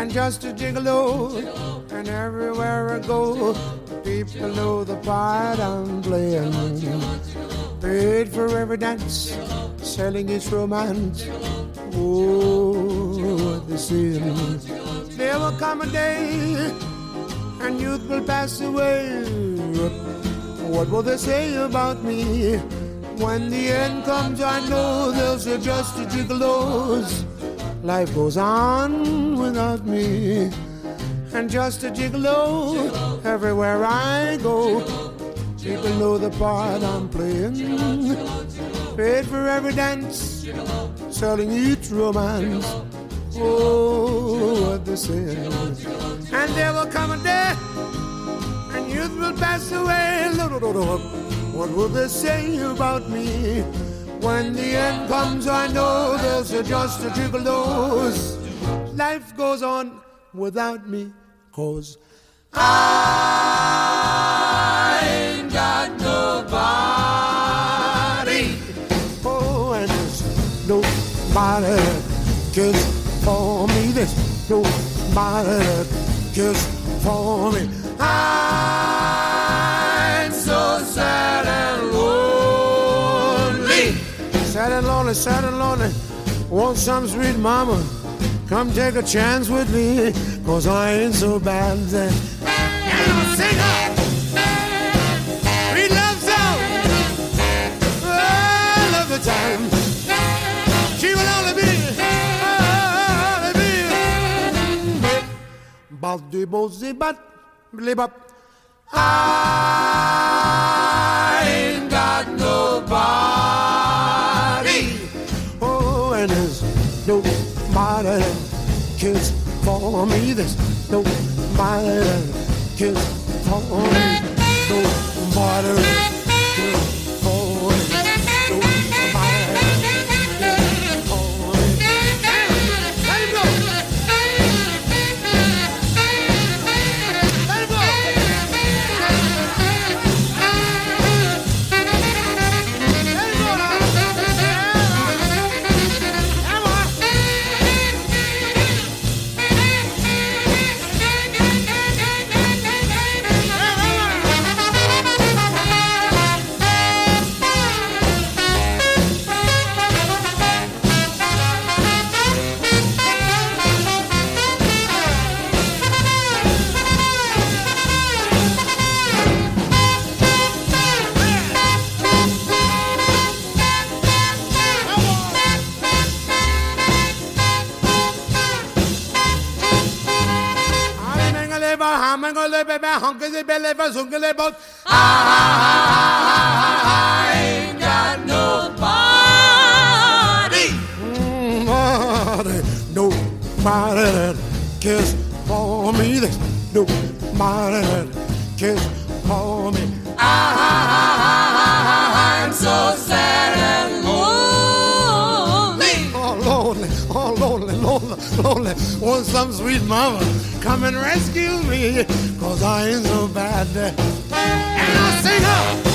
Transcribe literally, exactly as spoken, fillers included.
and just a gigolo. And everywhere I go, people know the part I'm playing. Paid for every dance, selling its romance. Oh, what they say. There will come a day, and youth will pass away. What will they say about me? When the end comes, I know they'll say just a gigolos. Life goes on without me, and just a gigolo. Everywhere I go, people know the part I'm playing. Paid for every dance, selling each romance. Oh, what they say. And there will come a day, and youth will pass away. What will they say about me? When the end comes, I know they'll say just a gigolos. Life goes on without me, 'cause I ain't got nobody. Oh, and there's nobody that cares for me. There's nobody that cares for me. I'm so sad and lonely. Sad and lonely, sad and lonely. Want some sweet mama, come take a chance with me, 'cause I ain't so bad. And I'll sing her sweet love song. I love the time. She will only be, only be. But the bozy but live up. I ain't got nobody. Oh, and there's nobody that cares for me. There's nobody that cares for me. Nobody that cares for me. Nobody that cares for me. Let it go. Let it go. I ain't got nobody. Nobody, nobody that cares for me. There's nobody that cares for me. I'm so sad and lonely. Oh, lonely, oh, lonely, lonely, lonely. Want some sweet mama, come and rescue me, 'cause I ain't so bad. And I'll sing her